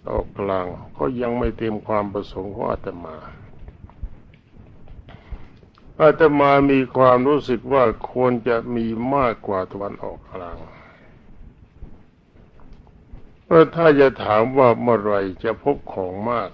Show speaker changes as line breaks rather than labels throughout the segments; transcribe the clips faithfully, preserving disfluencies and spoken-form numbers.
ออกกลางก็ยังไม่เต็มความประสงค์ของอาตมาอาตมามีความรู้สึกว่าควรจะมีมากกว่าตะวันออกกลางเพราะถ้าจะถามว่าเมื่อไรจะพบของมาก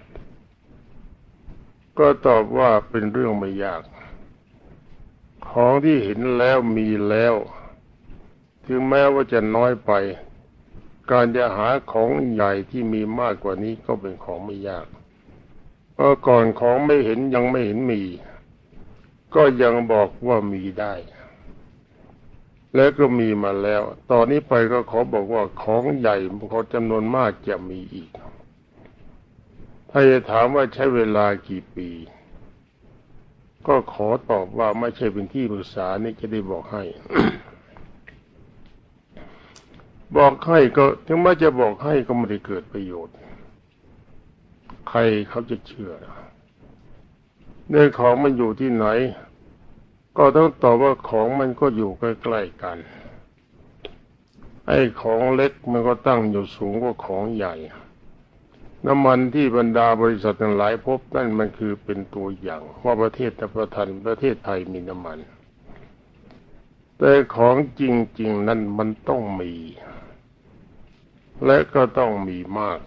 ก็ตอบว่าเป็นเรื่องไม่ยากของที่เห็นแล้วมีแล้วถึงแม้ว่าจะน้อยไปการจะหาของใหญ่ที่มีมากกว่านี้ก็เป็นของไม่ยากเพราะก่อนของไม่เห็นยังไม่เห็นมีก็ยังบอกว่ามีได้และก็มีมาแล้วตอนนี้ไปก็ขอบอกว่าของใหญ่ของจำนวนมากจะมีอีกถ้าจะถามว่าใช้เวลากี่ปีก็ขอตอบว่าไม่ใช่เป็นที่ปรึกษานี่จะได้บอกให้ บอกให้ก็ถึงแม้จะบอกให้ก็ไม่ได้เกิดประโยชน์ใครเขาจะเชื่อเรื่องของมันอยู่ที่ไหนก็ต้องตอบว่าของมันก็อยู่ใกล้ๆกันไอ้ของเล็กมันก็ตั้งอยู่สูงกว่าของใหญ่น้ำมันที่บรรดาบริษัททั้งหลายพบนั่นมันคือเป็นตัวอย่างว่าประเทศตะประทันประเทศไทยมีน้ำมันแต่ของจริงๆนั้นมันต้องมีและก็ต้องมีมาก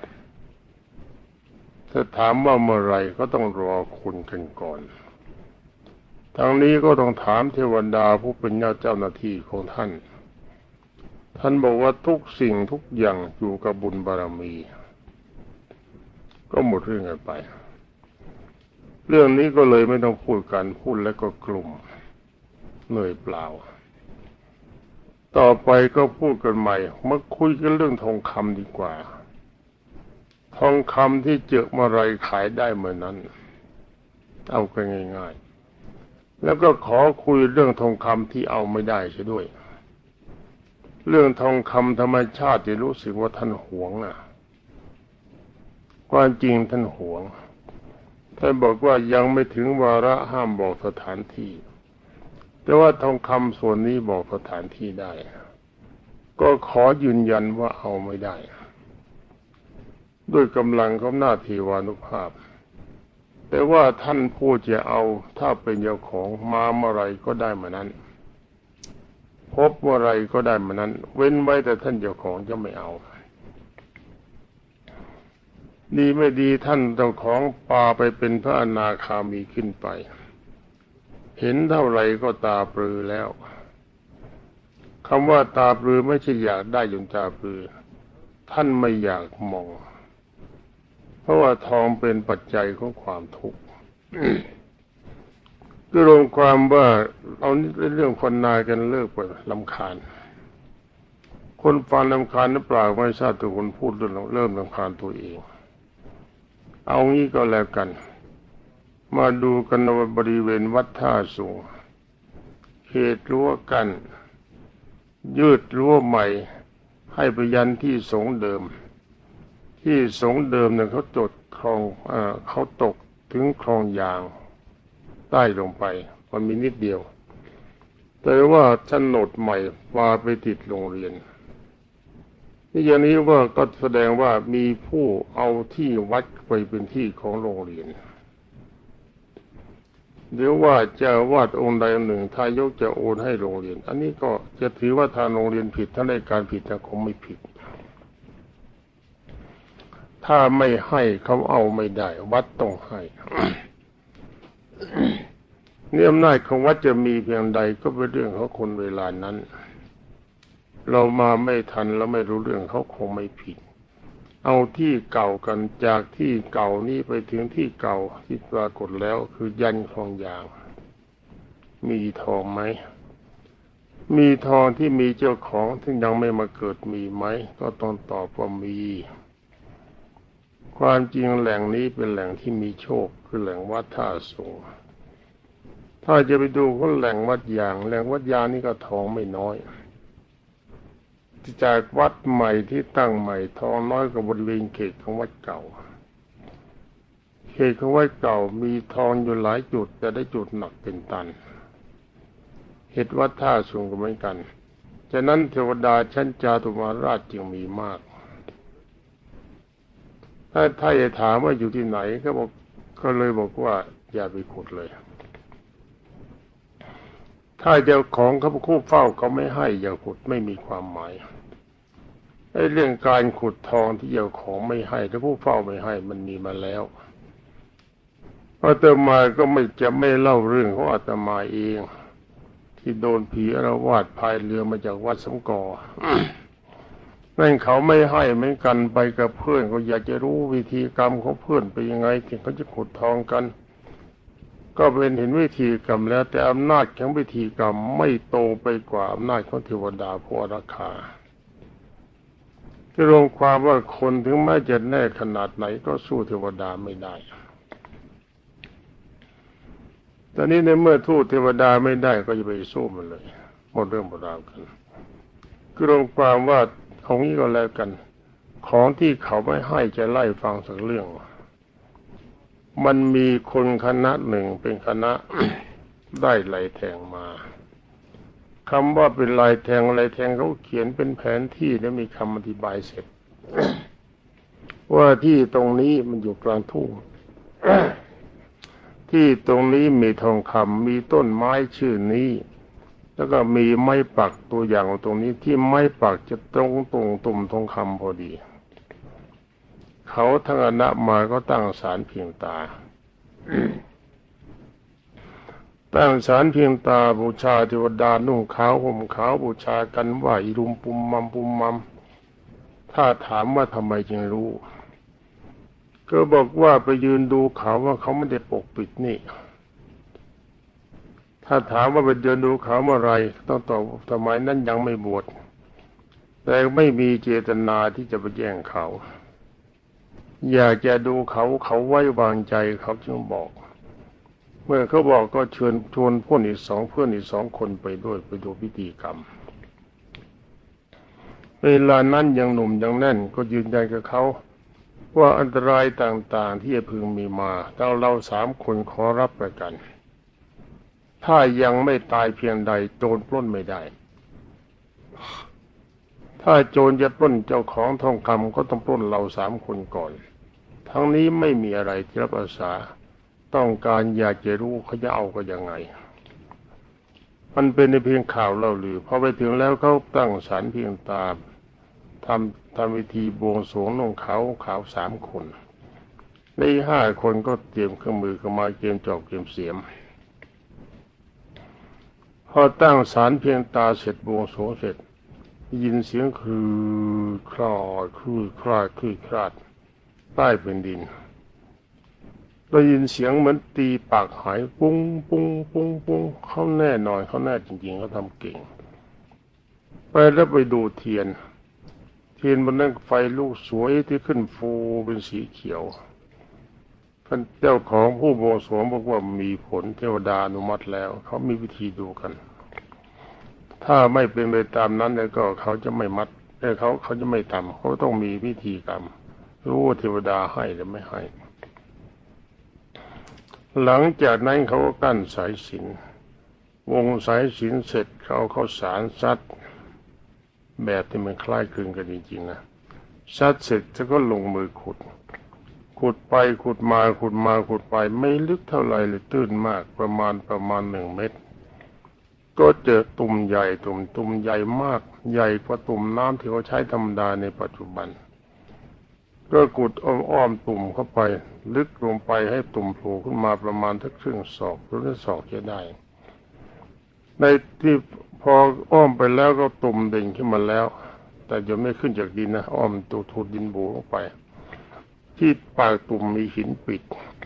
ถ้าถามว่าเมื่อไรก็ต้องรอคุณกันก่อนทางนี้ก็ต้องถามเทวดาผู้เป็นเจ้าหน้าที่ของท่านท่านบอกว่าทุกสิ่งทุกอย่างอยู่กับบุญบารมีก็หมดเรื่องกันไปเรื่องนี้ก็เลยไม่ต้องพูดกันพูดแล้วก็กลุ่มเหนื่อยเปล่าต่อไปก็พูดกันใหม่มาคุยกันเรื่องทองคำดีกว่าทองคำที่เจอเมื่อไรขายได้เมื่อนั้นเอากันง่ายๆแล้วก็ขอคุยเรื่องทองคำที่เอาไม่ได้เสียด้วยเรื่องทองคำธรรมชาติที่รู้สึกว่าท่านหวงนะความจริงท่านหวงท่านบอกว่ายังไม่ถึงวาระห้ามบอกสถานที่แต่ว่าทองคำส่วนนี้บอกสถานที่ได้ก็ขอยืนยันว่าเอาไม่ได้ด้วยกำลังของหน้าเทวานุภาพแต่ว่าท่านผู้จะเอาถ้าเป็นเจ้าของมาเมื่อไรก็ได้เมื่อนั้นพบเมื่อไรก็ได้เมื่อนั้นเว้นไว้แต่ท่านเจ้าของจะไม่เอาดีไม่ดีท่านเจ้าของปาไปเป็นพระอนาคามีขึ้นไปเห็นเท่าไรก็ตาปลือแล้วคำว่าตาปลือไม่ใช่อยากได้จนตาปลือท่านไม่อยากมองเพราะว่าทองเป็นปัจจัยของความทุกข์ คือรวมความว่าเอาเรื่องคนนายกันเลิกไปรำคาญคนฟังรำคาญหรือเปล่าไม่ทราบแต่คนพูดเริ่มเริ่มรำคาญตัวเองเอางี้ก็แล้วกันมาดูกันในบริเวณวัดท่าสูงเขตรั้วกันยืดรั้วใหม่ให้ไปยันที่สงเดิมที่สงเดิมเนี่ยเขาจดคลองเอ่อเขาตกถึงคลองยางใต้ลงไปมันมีนิดเดียวแต่ว่าโฉนดใหม่พาไปติดโรงเรียนนี่อย่างนี้ว่าก็แสดงว่ามีผู้เอาที่วัดไปเป็นที่ของโรงเรียนหรือว่าเจ้าวาดองค์ใดองค์หนึ่งทายกจะโอนให้โรงเรียนอันนี้ก็จะถือว่าทางโรงเรียนผิดถ้าได้การผิดแต่คงไม่ผิดถ้าไม่ให้เขาเอาไม่ได้วัดต้องให้ เนี่ยอำนาจของวัดจะมีเพียงใดก็เป็นเรื่องของคนเวลานั้นเรามาไม่ทันแล้วไม่รู้เรื่องเขาคงไม่ผิดเอาที่เก่ากันจากที่เก่านี้ไปถึงที่เก่าที่ปรากฏแล้วคือยันคลองยางมีทองไหมมีทองที่มีเจ้าของที่ยังไม่มาเกิดมีไหมก็ต้องตอบว่ามีความจริงแหล่งนี้เป็นแหล่งที่มีโชคคือแหล่งวัดท่าสูงถ้าจะไปดูก็แหล่งวัดยางแหล่งวัดยางนี่ก็ทองไม่น้อยจากวัดใหม่ที่ตั้งใหม่ทองน้อยกว่าบริเวณเขตของวัดเก่าเขตของวัดเก่ามีทองอยู่หลายจุดแต่ได้จุดหนักเป็นตันเหตุวัดท่าสูงก็เหมือนกันฉะนั้นเทวดาชั้นจาตุมาราชจึงมีมากถ้าถ้าจะถามว่าอยู่ที่ไหนก็บอกก็เลยบอกว่าอย่าไปขุดเลยถ้าเจ้าของเขาคู่เฝ้าเขาไม่ให้อย่าขุดไม่มีความหมายไอ้เรื่องการขุดทองที่เจ้าของไม่ให้ถ้าผู้เฝ้าไม่ให้มันมีมาแล้วอาตมาก็ไม่จะไม่เล่าเรื่องของอาตมาเองที่โดนผีอาละวาดพายเรือมาจากวัดสำกอ นั่นเขาไม่ให้เหมือนกันไปกับเพื่อนก็อยากจะรู้วิธีกรรมของเพื่อนเป็นยังไงที่เขาจะขุดทองกันก็เป็นเห็นวิธีกรรมแล้วแต่อำนาจของวิธีกรรมไม่โตไปกว่าอำนาจของเทวดาผู้อารักขารวมความว่าคนถึงแม้จะแน่ขนาดไหนก็สู้เทวดาไม่ได้ตอนนี้ในเมื่อทูตเทวดาไม่ได้ก็จะไปสู้มันเลยหมดเรื่องหมดราวกันรวมความว่าเอางี้ก็แล้วกันของที่เขาไม่ให้จะไล่ฟังสักเรื่องมันมีคนคณะหนึ่งเป็นคณะ ได้ลายแทงมาคำว่าเป็นลายแทงลายแทงเขาเขียนเป็นแผนที่แล้วมีคำอธิบายเสร็จ ว่าที่ตรงนี้มันอยู่กลางทุ่ง ที่ตรงนี้มีทองคำมีต้นไม้ชื่อนี้แล้วก็มีไม้ปักตัวอย่างตรงนี้ที่ไม้ปักจะตรงตรงตุ่มทองคำพอดีเขาทั้งคณะมาก็ตั้งศาลเพียงตา ตั้งศาลเพียงตาบูชาเทวดานุ่งขาวห่มขาวบูชากันว่าอิรุมปุมมัมปุมมัมถ้าถามว่าทำไมจึงรู้ก็บอกว่าไปยืนดูเขาว่าเขาไม่ได้ปกปิดนี่ถ้าถามว่าไปเดินดูเขาเมื่อไรต้องตอบสมัยนั้นยังไม่บวชแต่ไม่มีเจตนาที่จะไปแย่งเขาอยากจะดูเขาเขาไว้วางใจเขาจึงบอกเมื่อเขาบอกก็เชิญชวนเพื่อนอีกสองเพื่อนอีกสองคนไปด้วยไปดูพิธีกรรมเวลานั้นยังหนุ่มยังแน่นก็ยืนยันกับเขาว่าอันตรายต่างๆที่จะพึงมีมาเราเราสามคนขอรับประกันถ้ายังไม่ตายเพียงใดโจรปล้นไม่ได้ถ้าโจรจะปล้นเจ้าของทองคำก็ต้องปล้นเราสามคนก่อนทั้งนี้ไม่มีอะไรที่รับอาสาต้องการอยากจะรู้เขาจะเอาก็ยังไงมันเป็นในเพียงข่าวเล่าลือพอไปถึงแล้วเขาตั้งศาลเพียงตาทำทำพิธีบวงสรวงนุ่งขาวขาวสามคนในห้าคนก็เตรียมเครื่องมือเข้ามาเตรียมจอบเตรียมเสียมพอตั้งศาลเพียงตาเสร็จบวงสรวงเสร็จยินเสียงคือคลอดคือคลาดคือคลาดใต้แผ่นดินได้ยินเสียงเหมือนตีปากหายปุ้งปุ้งปุ้งปุ้งเขาแน่นอนเขาแน่จริงๆเขาทำเก่งไปแล้วไปดูเทียนเทียนบนนั้นไฟลูกสวยที่ขึ้นฟูเป็นสีเขียวท่านเจ้าของผู้บวงสรวงบอกว่ามีผลเทวดาอนุมัติแล้วเขามีวิธีดูกันถ้าไม่เป็นไปตามนั้นแล้วก็เขาจะไม่มัดเขาเขาจะไม่ทำเขาต้องมีวิธีกรรมรู้ว่าเทวดาให้หรือไม่ให้หลังจากนั้นเขาก็กั้นสายสิญจน์วงสายสิญจน์เสร็จเขาเข้าสารซัดแบบที่มันคล้ายคลึงกันจริงๆนะซัดเสร็จแล้วก็ลงมือขุดขุดไปขุดมาขุดมาขุดไปไม่ลึกเท่าไหร่เลยตื้นมากประมาณประมาณหนึ่งเมตรก็เจอตุ่มใหญ่ตุ่มตุ่มใหญ่มากใหญ่กว่าตุ่มน้ำที่เขาใช้ธรรมดาในปัจจุบันก็ขุดอ้อมๆตุ่มเข้าไปลึกลงไปให้ตุ่มโผล่ขึ้นมาประมาณทักครึ่งศอกหรือศอกจะได้ในที่พออ้อมไปแล้วก็ตุ่มเด่งขึ้นมาแล้วแต่จะไม่ขึ้นจากดินนะอ้อมตูทูดดินโบลงไปที่ปากตุ่มมีหินปิด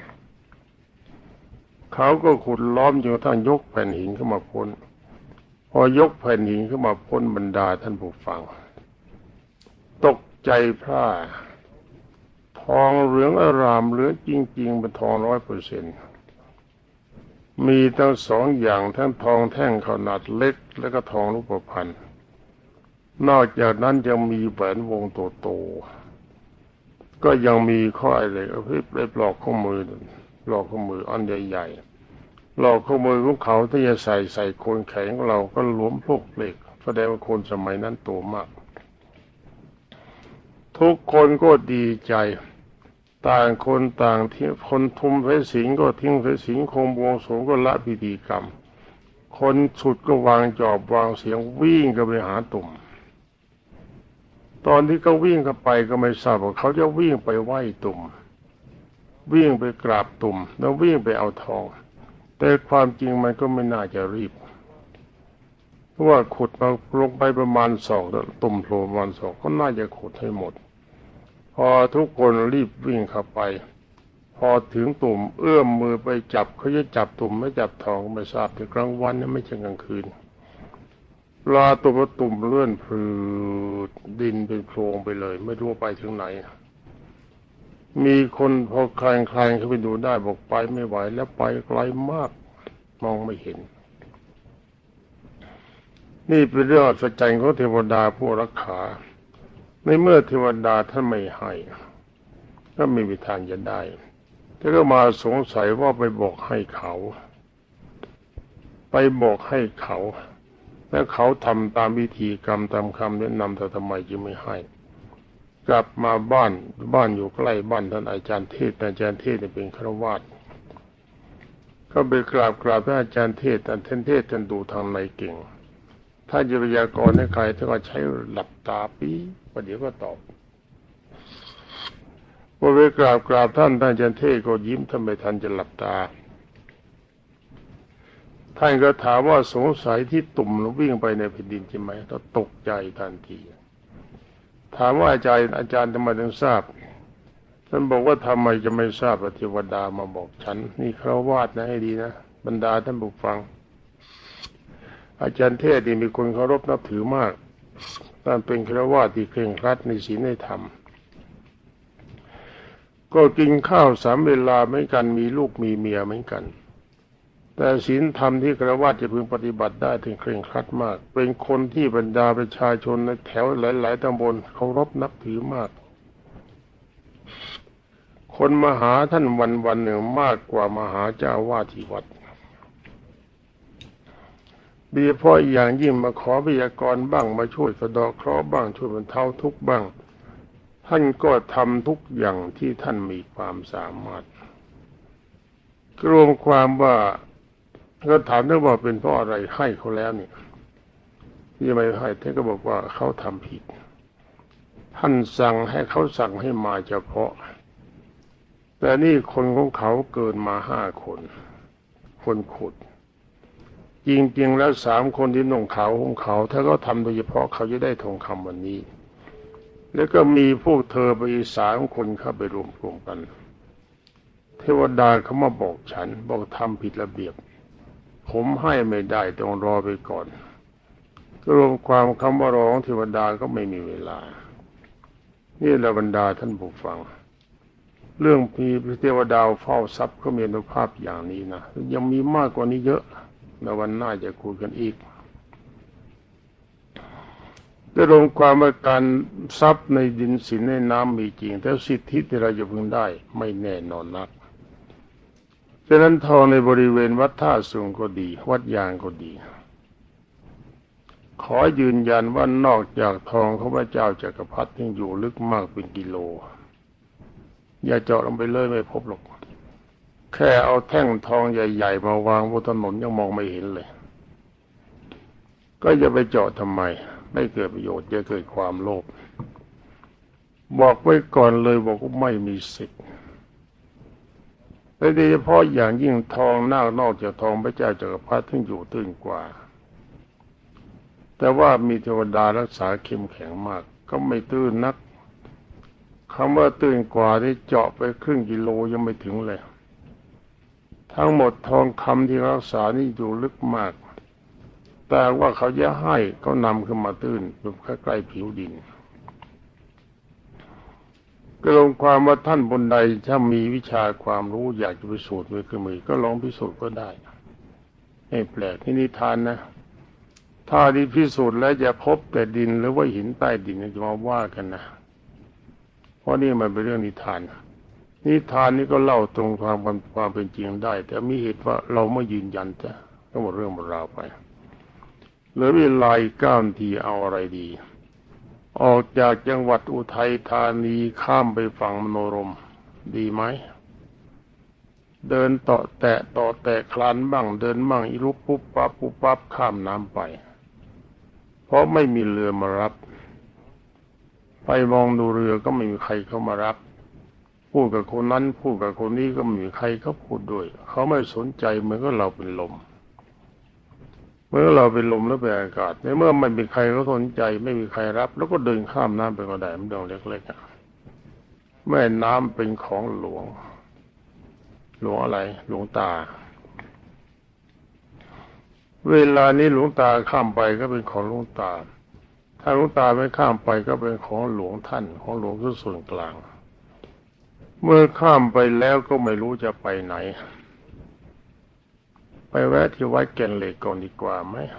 เขาก็ขุดล้อมจนกระทั่งยกแผ่นหินขึ้นมาพ้นพอยกแผ่นหินขึ้นมาพ้นบรรดาท่านผู้ฟังตกใจพร่าทองเหลืองอร่ามเหลืองจริงๆเป็นทองร้อยเปอร์เซ็นต์มีทั้งสองอย่างทั้งทองแท่งขนาดเล็กและก็ทองรูปพรรณนอกจากนั้นยังมีแหวนวงโตๆก็ยังมีข้ออะไรเอาไปปลอกข้อมือปลอกข้อมืออันใหญ่ๆปลอกข้อมือของเขาที่จะใส่ใส่โคนแขนของเราก็หลวมพวกเหล็กแสดงว่าคนสมัยนั้นโตมากทุกคนก็ดีใจต่างคนต่างที่คนทุมสายสิญจน์ก็ทิ้งสายสิญจน์คงบวงสรวงก็ละพิธีกรรมคนฉุดก็วางจอบวางเสียงวิ่งก็ไปหาตุ่มตอนที่เขาวิ่งเข้าไปก็ไม่ทราบว่าเขาจะวิ่งไปไหว้ตุ่มวิ่งไปกราบตุ่มแล้ววิ่งไปเอาทองแต่ความจริงมันก็ไม่น่าจะรีบเพราะว่าขุดมาลงไปประมาณสองตุ่มโผล่ประมาณสองก็น่าจะขุดให้หมดพอทุกคนรีบวิ่งเข้าไปพอถึงตุ่มเอื้อมมือไปจับเขาจะจับตุ่มไม่จับทองไม่ทราบแต่กลางวันนี่ไม่ใช่กลางคืนปลาตัวตุ่มเลื่อนพลืดดินเป็นโพรงไปเลยไม่รู้ไปถึงไหนมีคนพอคลายคลายเข้าไปดูได้บอกไปไม่ไหวแล้วไปไกลมากมองไม่เห็นนี่เป็นเรื่องอัศจรรย์ของเทวดาผู้รักษาในเมื่อเทวดาท่านไม่ให้ก็ไม่มีทางจะได้แต่ก็มาสงสัยว่าไปบอกให้เขาไปบอกให้เขาแล้วเขาทำตามวิธีกรรมตามคำแนะนำแต่ทำไมจึงไม่ให้กลับมาบ้านบ้านอยู่ใกล้บ้านท่านอาจารย์เทศอาจารย์เทศเป็นฆราวาสก็ไปกราบกราบท่านอาจารย์เทศท่านเทศเทศท่านดูทางในเก่งถ้าจะพยากรณ์ให้ใครท่านก็ใช้หลับตาปีประเดี๋ยวก็ตอบพอไปกราบกราบท่านท่านอาจารย์เทศก็ยิ้มทำไมท่านจะหลับตาท่านก็ถามว่าสงสัยที่ตุ่มวิ่งไปในแผ่นดินใช่ไหมก็ตกใจทันทีถามว่าอาจารย์อาจารย์ทำไมถึงทราบท่านบอกว่าทำไมจะไม่ทราบเทวดามาบอกฉันนี่ฆราวาสนะให้ดีนะบรรดาท่านผู้ฟังอาจารย์เทศนี่มีคนเคารพนับถือมากท่านเป็นฆราวาสที่เคร่งครัดในศีลในธรรมก็กินข้าวสามเวลาเหมือนกันมีลูกมีเมียเหมือนกันแต่ศีลธรรมที่ฆราวาสจะพึงปฏิบัติได้ถึงเคร่งครัดมากเป็นคนที่บรรดาประชาชนในแถวหลายๆตำบลเคารพนับถือมากคนมาหาท่านวันวันหนึ่งมากกว่ามาหาเจ้าอาวาสที่วัดโดยเฉพาะอย่างยิ่งมาขอพยากรณ์บ้างมาช่วยสะเดาะเคราะห์บ้างช่วยบรรเทาทุกข์บ้างท่านก็ทำทุกอย่างที่ท่านมีความสามารถรวมความว่าก็ถามได้ว่าเป็นเพราะอะไรให้เขาแล้วเนี่ยที่ไม่ให้ท่านก็บอกว่าเขาทำผิดท่านสั่งให้เขาสั่งให้มาเฉพาะแต่นี่คนของเขาเกินมาห้าคนคนขุดจริงๆแล้วสามคนที่นุ่งขาวของเขาถ้าเขาทำโดยเฉพาะเขาจะได้ทองคำวันนี้แล้วก็มีพวกเธอไปสามคนเข้าไปรวมกลุ่มกันเทวดาเขามาบอกฉันบอกทำผิดระเบียบผมให้ไม่ได้ต้องรอไปก่อนรวมความคำว่าร้องเทวดาก็ไม่มีเวลานี่แหละบรรดาท่านผู้ฟังเรื่องมีเทวดาเฝ้าทรัพย์ก็มีอนุภาพอย่างนี้นะยังมีมากกว่านี้เยอะในวันหน้าจะคุยกันอีกได้รวมความว่าการทรัพย์ในดินสินในน้ำมีจริงแต่สิทธิที่เราจะพึงได้ไม่แน่นอนนักฉะนั้นทองในบริเวณวัดท่าสูงก็ดีวัดยางก็ดีขอยืนยันว่านอกจากทองของพระเจ้าจักรพรรดิยังอยู่ลึกมากเป็นกิโลอย่าเจาะลงไปเลยไม่พบหรอกแค่เอาแท่งทองใหญ่ๆมาวางบนถนนยังมองไม่เห็นเลยก็จะไปเจาะทำไมไม่เกิดประโยชน์จะเกิดความโลภบอกไว้ก่อนเลยบอกว่าไม่มีสิทธิ์โดยเฉพาะอย่างยิ่งทองนอกนอกจากทองพระเจ้าจักรพรรดิที่อยู่ตื้นกว่าแต่ว่ามีเทวดารักษาเข้มแข็งมากก็ไม่ตื้นนักคำว่าตื้นกว่าที่เจาะไปครึ่งกิโลยังไม่ถึงเลยทั้งหมดทองคำที่รักษานี่อยู่ลึกมากแต่ว่าเขาจะให้เขานำขึ้นมาตื้นอยู่ใกล้ๆผิวดินก็ลงความว่าท่านบนใดถ้ามีวิชาความรู้อยากจะพิสูจน์ด้วยเครื่องมือก็ลองพิสูจน์ก็ได้ไม่แปลกที่นิทานนะถ้าที่พิสูจน์แล้วจะพบแต่ดินหรือว่าหินใต้ดินจะมาว่ากันนะเพราะนี่มันเป็นเรื่องนิทานนิทานนี้ก็เล่าตรงความความเป็นจริงได้แต่มีเหตุว่าเราไม่ยืนยันจะก็หมดเรื่องหมดราวไปเหลือเวลาอีกเก้านาทีเอาอะไรดีออกจากจังหวัดอุทัยธานีข้ามไปฝั่งมโนรมดีไหมเดินต่อแตะต่อแตะคลานบ้างเดินบ้างอีลุกปุ๊บปั๊บปุ๊บปั๊บข้ามน้ำไปเพราะไม่มีเรือมารับไปมองดูเรือก็ไม่มีใครเข้ามารับพูดกับคนนั้นพูดกับคนนี้ก็ไม่มีใครเขาพูดด้วยเขาไม่สนใจเหมือนกับเราเป็นลมเมื่อเราเป็นลมแล้วเป็นอากาศในเมื่อไม่มีใครเขาสนใจไม่มีใครรับแล้วก็เดินข้ามน้ำไปก็ได้มันดองเล็กๆแม่น้ำเป็นของหลวงหลวงอะไรหลวงตาเวลานี้หลวงตาข้ามไปก็เป็นของหลวงตาถ้าหลวงตาไม่ข้ามไปก็เป็นของหลวงท่านของหลวงที่ส่วนกลางเมื่อข้ามไปแล้วก็ไม่รู้จะไปไหนไปแวะที่วัดแก่นเหล็กก่อนดีกว่าไหม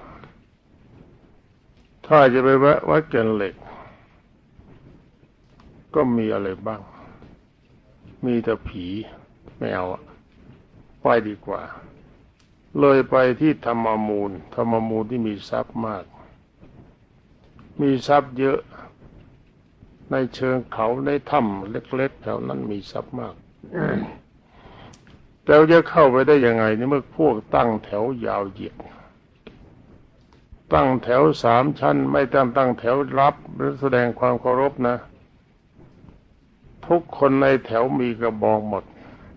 ถ้าจะไปแวะวัดแก่นเหล็กก็มีอะไรบ้างมีแต่ผีไม่เอาไปดีกว่าเลยไปที่ธรรมมูลธรรมมูลที่มีทรัพย์มากมีทรัพย์เยอะในเชิงเขาในถ้ำเล็กๆแถวนั้นมีทรัพย์มากแต่จะเข้าไปได้ยังไงนี่เมื่อพวกตั้งแถวยาวเหยียดตั้งแถวสามชั้นไม่ตั้งตั้งแถวรับหรือแสดงความเคารพนะทุกคนในแถวมีกระบองหมด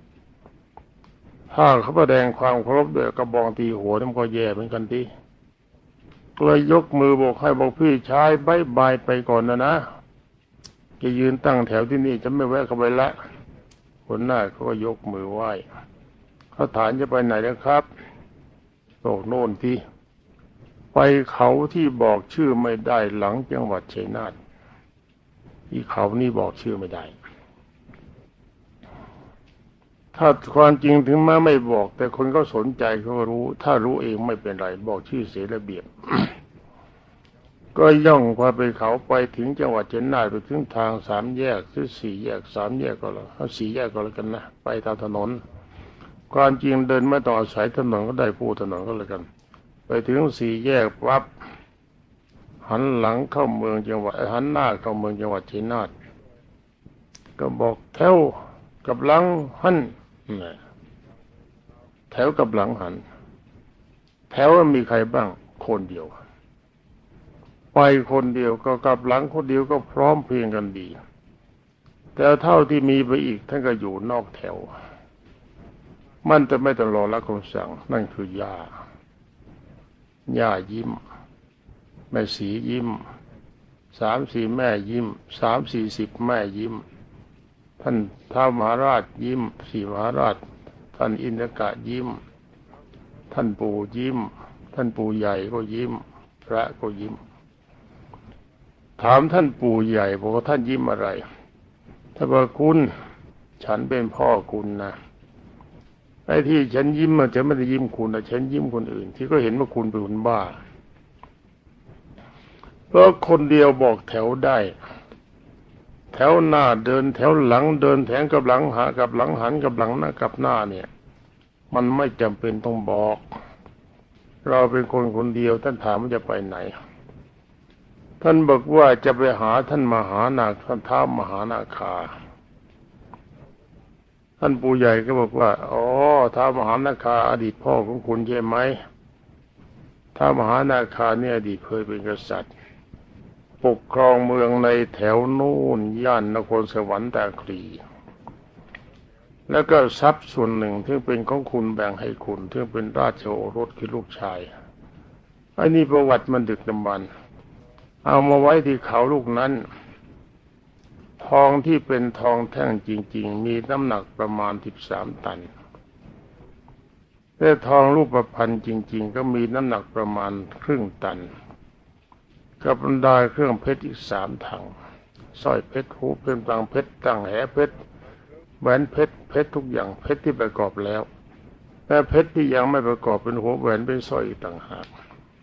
ถ้าเขาแสดงความเคารพด้วยกระบองตีหัวมันก็แย่เหมือนกันทีเลยยกมือบอกให้บอกพี่ชายบายบายไปก่อนนะนะจะยืนตั้งแถวที่นี่จะไม่แวะเข้าไปละคนหน้าเขาก็ยกมือไหว้เขาถามจะไปไหนนะครับบอกโน่นที่ไปเขาที่บอกชื่อไม่ได้หลังจังหวัดชัยนาทที่เขานี่บอกชื่อไม่ได้ถ้าความจริงถึงแม้ไม่บอกแต่คนก็สนใจเขาก็รู้ถ้ารู้เองไม่เป็นไรบอกชื่อเสียระเบียบ ก็ย่องพาไปเขาไปถึงจังหวัดชัยนาทไปถึงทางสามแยกหรือสี่แยกสามแยกก็แล้วเอาสี่แยกก็แล้วกันนะไปตามถนนความจริงเดินไม่ต้องอาศัยถนนก็ได้ปูถนนก็แล้วกันไปถึงสี่แยกปั๊บหันหลังเข้าเมืองจังหวัดหันหน้าเข้าเมืองจังหวัดชัยนาทก็บอกแถวกับหลังหันแถวกับหลังหันแถวมีใครบ้างคนเดียวไปคนเดียวก็กับหลังคนเดียวก็พร้อมเพรียงกันดีแต่เท่าที่มีไปอีกท่านก็อยู่นอกแถวมันจะไม่ต้องรอรับคำสั่งนั่นคือย่าย่ายิ้มแม่สียิ้มสามสี่แม่ยิ้มสามสี่สิบแม่ยิ้มท่านท้าวมหาราชยิ้มสี่มหาราชท่านอินทกะยิ้มท่านปู่ยิ้มท่านปู่ใหญ่ก็ยิ้มพระก็ยิ้มถามท่านปู่ใหญ่บอกว่าท่านยิ้มอะไรถ้าบอกคุณฉันเป็นพ่อคุณนะไอ้ที่ฉันยิ้มมันจะไม่ได้ยิ้มคุณนะฉันยิ้มคนอื่นที่ก็เห็นว่าคุณเป็นคนบ้าเพราะคนเดียวบอกแถวได้แถวหน้าเดินแถวหลังเดินแถวกับหลังหากับหลังหันกับหลังหน้ากับหน้าเนี่ยมันไม่จำเป็นต้องบอกเราเป็นคนคนเดียวท่านถามว่าจะไปไหนท่านบอกว่าจะไปหาท่านมหานาคท่านท้าวมหานาคาท่านปู่ใหญ่ก็บอกว่าอ๋อท้าวมหานาคาอดีตพ่อของคุณใช่ไหมท้าวมหานาคาเนี่ยอดีตเคยเป็นกษัตริย์ปกครองเมืองในแถวนู่นย่านนครสวรรค์ตาคลีแล้วก็ทรัพย์ส่วนหนึ่งที่เป็นของคุณแบ่งให้คุณที่เป็นราชโอรสคือลูกชายไอ้นี่ประวัติมันดึกดำบรรพ์เอามาไว้ที่เขาลูกนั้นทองที่เป็นทองแท่งจริงๆมีน้ำหนักประมาณสิบสามตันแต่ทองรูปพรรณจริงๆก็มีน้ำหนักประมาณครึ่งตันกับบรรดาเครื่องเพชรอีกสามถังสร้อยเพชรหูเป็นต่างเพชรต่างแหเพชรแหวนเพชรเพชรทุกอย่างเพชรที่ประกอบแล้วแต่เพชรที่ยังไม่ประกอบเป็นหัวแหวนเป็นสร้อยอีกต่างหาก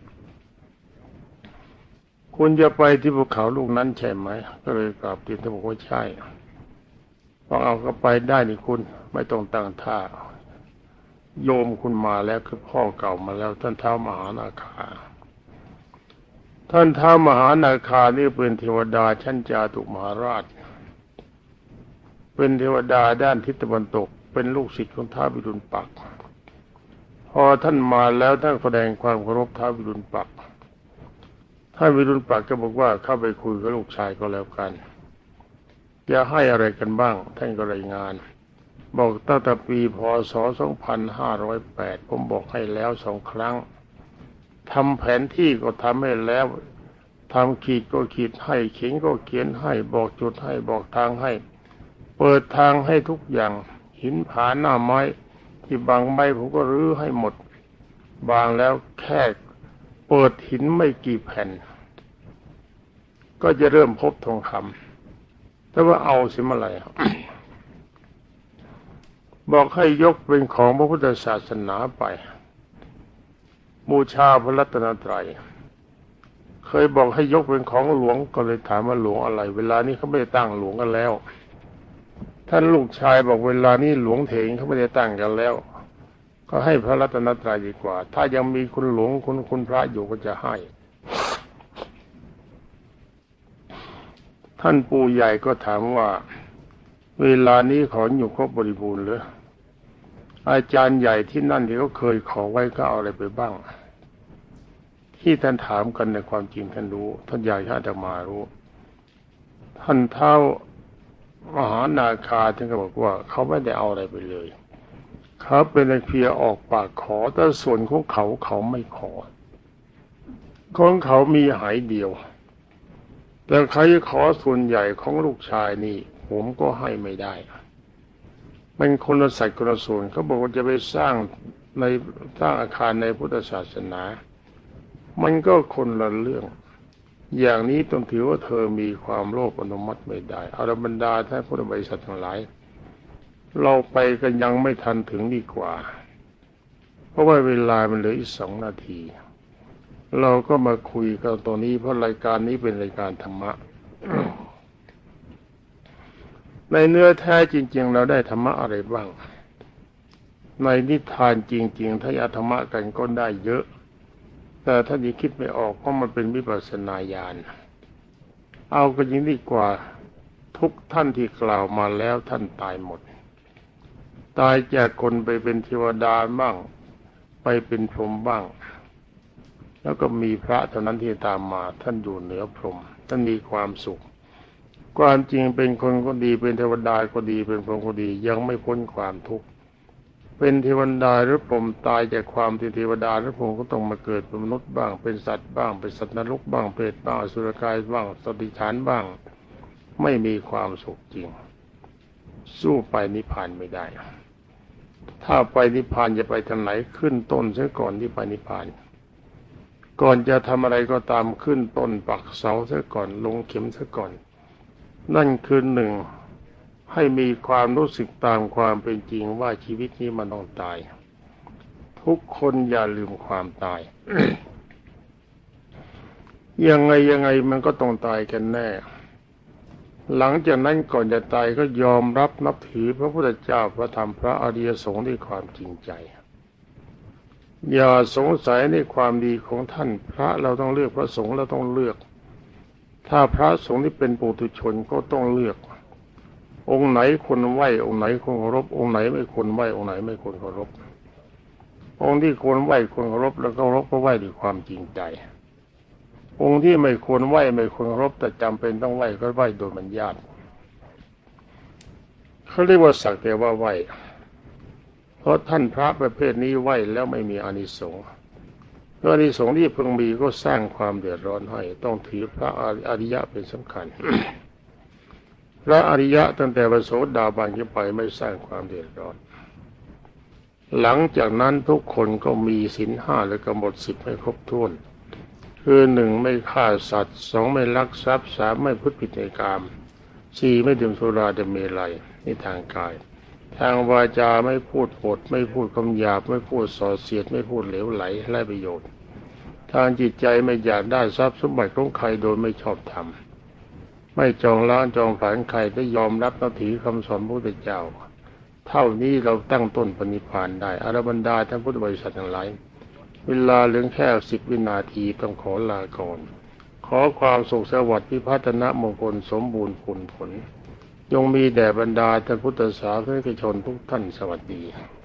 คุณจะไปที่ภูเขาลูกนั้นใช่ไหมก็เลยกราบทูลท่านบอกว่าใช่พอเอาก็ไปได้นี่คุณไม่ต้องตั้งท่าโยมคุณมาแล้วคือพ่อเก่ามาแล้วท่านท้าวมหานาคาท่านท้าวมหานาคานี่เป็นเทวดาชั้นจาตุมหาราชเเป็นเทวดาด้านทิศตะวันตกเป็นลูกศิษย์ของท้าววิรุฬปักษ์พอท่านมาแล้วท่านแสดงความเคารพท้าววิรุฬปักษ์ท้าววิรุฬปักษ์ก็บอกว่าเข้าไปคุยกับลูกชายก็แล้วกันจะให้อะไรกันบ้างท่านก็รายงานบอกตั้งแต่ปีพ.ศ. สองพันห้าร้อยแปดผมบอกให้แล้วสองครั้งทำแผนที่ก็ทำให้แล้วทำขีดก็ขีดให้เขียนก็เขียนให้บอกจุดให้บอกทางให้เปิดทางให้ทุกอย่างหินผาหน้าไม้ที่บางใบผมก็รื้อให้หมดบางแล้วแค่เปิดหินไม่กี่แผ่นก็จะเริ่มพบทองคำแต่ว่าเอาสิเมื่อไหร่ บอกให้ยกเป็นของพระพุทธศาสนาไปบูชาพระรัตนตรัยเคยบอกให้ยกเป็นของหลวงก็เลยถามว่าหลวงอะไรเวลานี้เขาไม่ได้ตั้งหลวงกันแล้วท่านลูกชายบอกเวลานี้หลวงเถงเขาไม่ได้ตั้งกันแล้วก็ให้พระรัตนตรัยดีกว่าถ้ายังมีคุณหลวงคุณคุณพระอยู่ก็จะให้ท่านปู่ใหญ่ก็ถามว่าเวลานี้ขออยู่ครบบริบูรณ์หรืออาจารย์ใหญ่ที่นั่นที่เขาเคยขอไว้ก็เอาอะไรไปบ้างที่ท่านถามกันในความจริงท่านรู้ท่านใหญ่ท่านอาตมารู้ท่านเท้ามหานาคาท่านก็บอกว่าเขาไม่ได้เอาอะไรไปเลยเขาเป็นเพียงออกปากขอแต่ส่วนของเขาเขาไม่ขอของเขามีหายเดียวแต่ใครขอส่วนใหญ่ของลูกชายนี่ผมก็ให้ไม่ได้มันคนละสัตว์คนละส่วนเขาบอกว่าจะไปสร้างในสร้างอาคารในพุทธศาสนามันก็คนละเรื่องอย่างนี้ต้องถือว่าเธอมีความโลภอนุมัติไม่ได้เอาละบรรดาท่านพุทธบริษัททั้งหลายเราไปกันยังไม่ทันถึงดีกว่าเพราะว่าเวลามันเหลืออีกสองนาทีเราก็มาคุยกันตรงนี้เพราะรายการนี้เป็นรายการธรรมะ ในเนื้อแท้จริงๆเราได้ธรรมะอะไรบ้างในนิทานจริงๆถ้าอยากธรรมะกันก็ได้เยอะแต่ถ้ายังคิดไม่ออกเพราะมันเป็นวิปัสสนาญาณเอากันยิ่งดีกว่าทุกท่านที่กล่าวมาแล้วท่านตายหมดตายจากคนไปเป็นเทวดาบ้างไปเป็นพรหมบ้างแล้วก็มีพระเท่านั้นที่ตามมาท่านอยู่เหนือพรหมท่านมีความสุขความจริงเป็นคนก็ดีเป็นเทวดาก็ดีเป็นพรหมก็ดียังไม่พ้นความทุกข์เป็นเทวดาหรือพรหมตายจากความที่เทวดาหรือพรหมก็ต้องมาเกิดเป็นมนุษย์บ้างเป็นสัตว์บ้างเป็นสัตว์นรกบ้างเปรตบ้างอสุรกายบ้างสติฉานบ้างไม่มีความสุขจริงสู้ไปนิพพานไม่ได้ถ้าไปนิพพานจะไปทางไหนขึ้นต้นซะก่อนที่ไปนิพพานก่อนจะทำอะไรก็ตามขึ้นต้นปักเสาซะก่อนลงเข็มซะก่อนนั่นคือหนึ่งให้มีความรู้สึกตามความเป็นจริงว่าชีวิตนี้มันต้องตายทุกคนอย่าลืมความตาย ยังไงยังไงมันก็ต้องตายกันแน่หลังจากนั้นก่อนจะตายก็ยอมรับนับถือพระพุทธเจ้าพระธรรมพระอริยสงฆ์ด้วยความจริงใจอย่าสงสัยในความดีของท่านพระเราต้องเลือกพระสงฆ์เราต้องเลือกถ้าพระสงฆ์ที่เป็นปุถุชนก็ต้องเลือกองค์ไหนควรไหว้องค์ไหนควรเคารพองค์ไหนไม่ควรไหว้องค์ไหนไม่ควรเคารพองค์ที่ควรไหว้ควรเคารพแล้วก็เคารพก็ไหว้ด้วยความจริงใจองค์ที่ไม่ควรไหว้ไม่ควรเคารพแต่จำเป็นต้องไหว้ก็ไหว้โดยมัญญาตเขาเรียกว่าสักแต่ว่าไหว้เพราะท่านพระประเภทนี้ไหว้แล้วไม่มีอานิสงส์เพราะอานิสงส์ที่พึงมีก็สร้างความเดือดร้อนให้ต้องถือพระอริยะเป็นสำคัญ พระอริยะตั้งแต่พระโสดาบันขึ้นไปไม่สร้างความเดือดร้อนหลังจากนั้นทุกคนก็มีศีลห้าและกำหนดสิบให้ครบถ้วนคือหนึ่งไม่ฆ่าสัตว์สองไม่ลักทรัพย์สามไม่พูดผิดในกามสี่ไม่ดื่มสุราดื่มเมลัยนี่ทางกายทางวาจาไม่พูดปดไม่พูดคำหยาบไม่พูดส่อเสียดไม่พูดเหลวไหลไร้ประโยชน์ทางจิตใจไม่อยากได้ทรัพย์สมบัติของใครโดยไม่ชอบธรรมไม่จองล้างจองผลาญใครได้ยอมรับนับถือคำสอนพระพุทธเจ้าเท่านี้เราตั้งต้นปณิพพานได้อรบรรดาท่านพุทธบริษัททั้งหลายเวลาเหลือแค่สิบวินาทีต้องขอลาก่อนขอความสุขสวัสดิ์พิพัฒนมงคลสมบูรณ์ผลผลจงมีแด่บรรดาท่านพุทธศาสนิกชนทุกท่านสวัสดี